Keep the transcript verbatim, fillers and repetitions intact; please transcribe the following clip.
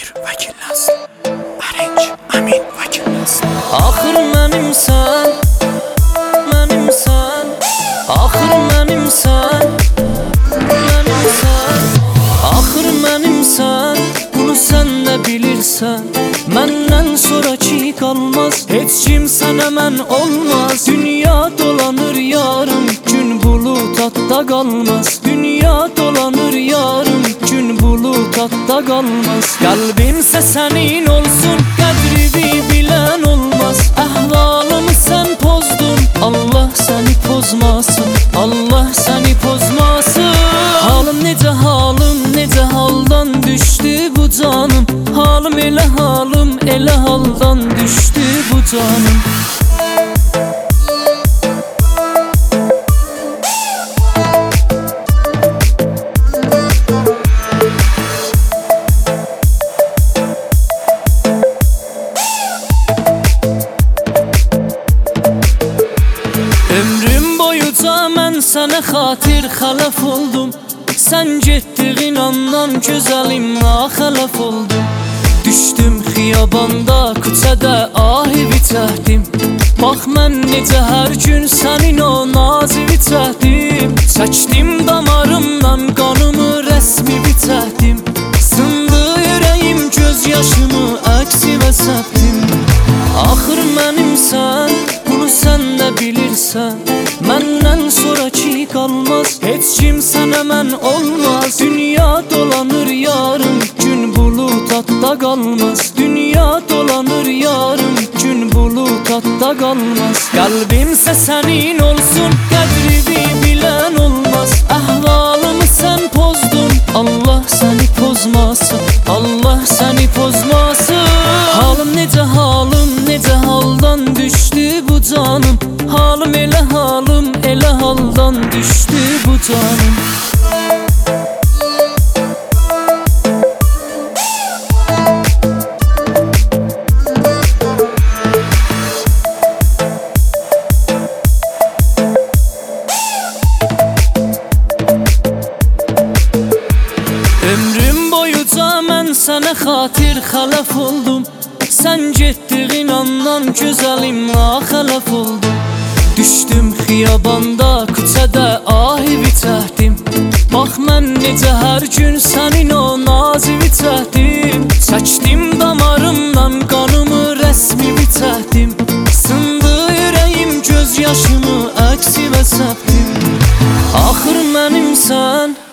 Vəkillas Arrange Amin Vəkillas. Axır mənimsən, mənimsən, axır mənimsən, mənimsən, axır mənimsən, bunu sən də bilirsən. Məndən sonraki qalmaz, heç kim sənə mən olmaz. Dünya dolanır yarım, gün bulut atda qalmaz. Dünya dolanır yarım, gün bulut atda qalmaz. Qəlbimsə sənin olsun, qədrini bilən olmaz. Əhvalımı sən pozdun, Allah səni pozmasın, Allah səni pozmasın. Halım necə halım, necə haldan düşdü bu canım. Halım elə halım, elə haldan düşdü bu canım. Ömrüm boyuca mən sənə xatir xələf oldum. Sən getdiğin andan gözəlim naxələf oldum. Düşdüm xiyabanda, küçədə ahivi çəkdim. Bax mən necə hər gün sənin o nazivi çəkdim. Çəkdim damarımdan qanımı rəsmi biçəkdim. Sındı ürəyim göz yaşımı əksivə səpdim. Axır mənimsən, bunu sən də bilirsən. Məndən sonraki qalmaz, heç kim sənə mən olmaz. Dünya dolanır yarım, gün bulut atda qalmaz. Dünya dolanır yarım, gün bulut atda qalmaz. Qəlbimsə sənin olsun, qədrini bilən olmaz. Əhvalımı sən pozdun, Allah səni pozmasın, Allah səni pozmasın. Halım necə halım, necə haldan düşdü bu canım. Halım elə halım, elə haldan düşdü bu canım. Ömrüm boyuca mən sənə xatir xələf oldum. Sən getdiğin andan gözəlim naxələf oldum. Düşdüm xiyabanda, küçədə ahivi çəkdim. Bax mən necə hər gün sənin o nazivi çəkdim. Çəkdim damarımdan qanımı rəsmi biçəkdim. Sındı ürəyim göz yaşımı əksivə səpdim. Axır mənimsən,